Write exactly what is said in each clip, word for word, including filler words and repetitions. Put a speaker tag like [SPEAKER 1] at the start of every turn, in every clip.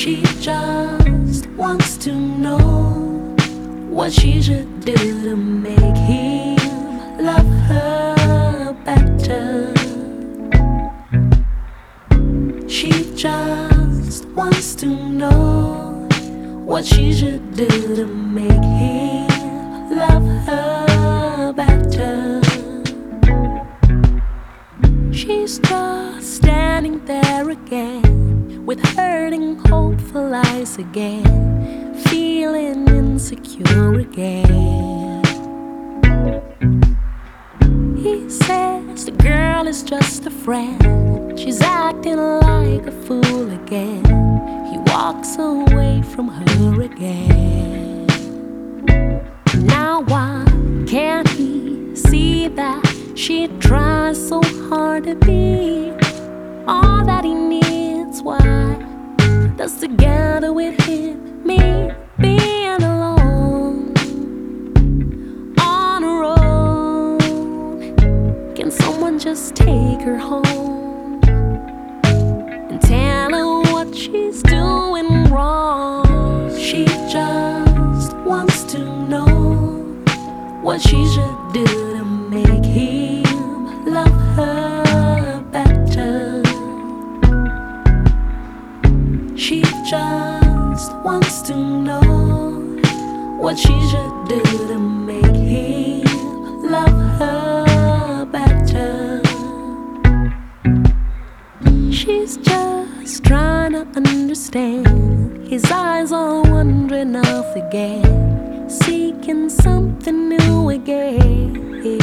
[SPEAKER 1] She just wants to know what she should do to make him love her better. She just wants to know what she should do to make him love her better. She's just standing there again, with hurting, hopeful eyes again, feeling insecure again. He says the girl is just a friend, she's acting like a fool again. He walks away from her again. Now why can't he see that she tries so hard to be all that he needs? Why does together with him mean being alone on her own? Can someone just take her home and tell her what she's doing wrong? She just wants to know what she should do to make him love her better. She just wants to know what she should do to make him love her better. She's just trying to understand. His eyes are wandering off again, seeking something new again.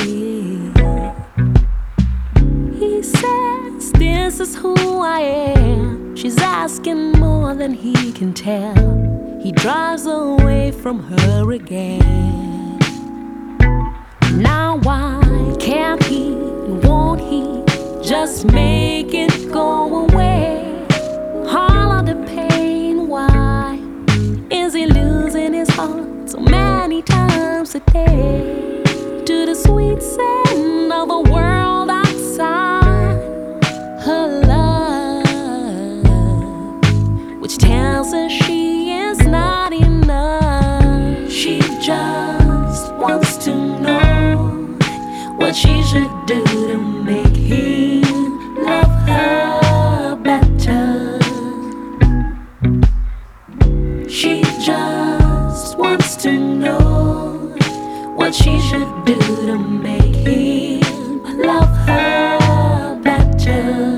[SPEAKER 1] He says, this is who I am. She's asking more than he can tell. He drives away from her again. Now why can't he, and won't he just make it go away? All of the pain, why is he losing his heart so many times a day to the sweet scent of the world outside her love, which tells her she is not enough? She just wants to know what she should do to make him love her better. She just wants to know what she should do to make him love her better.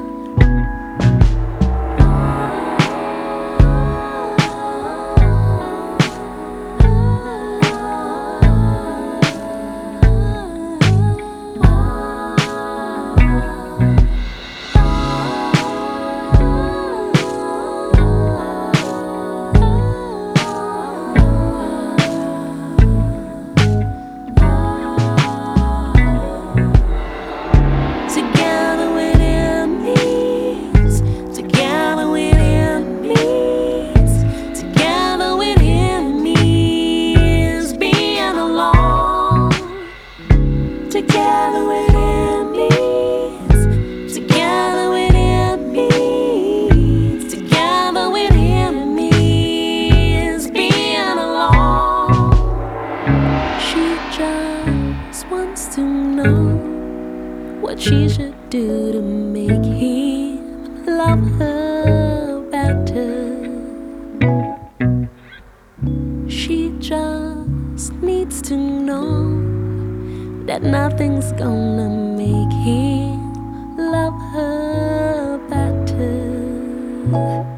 [SPEAKER 1] Together with him means, together with him means, together with him means being alone. She just wants to know what she should do to make him love her better. She just needs to know that nothing's gonna make him love her better.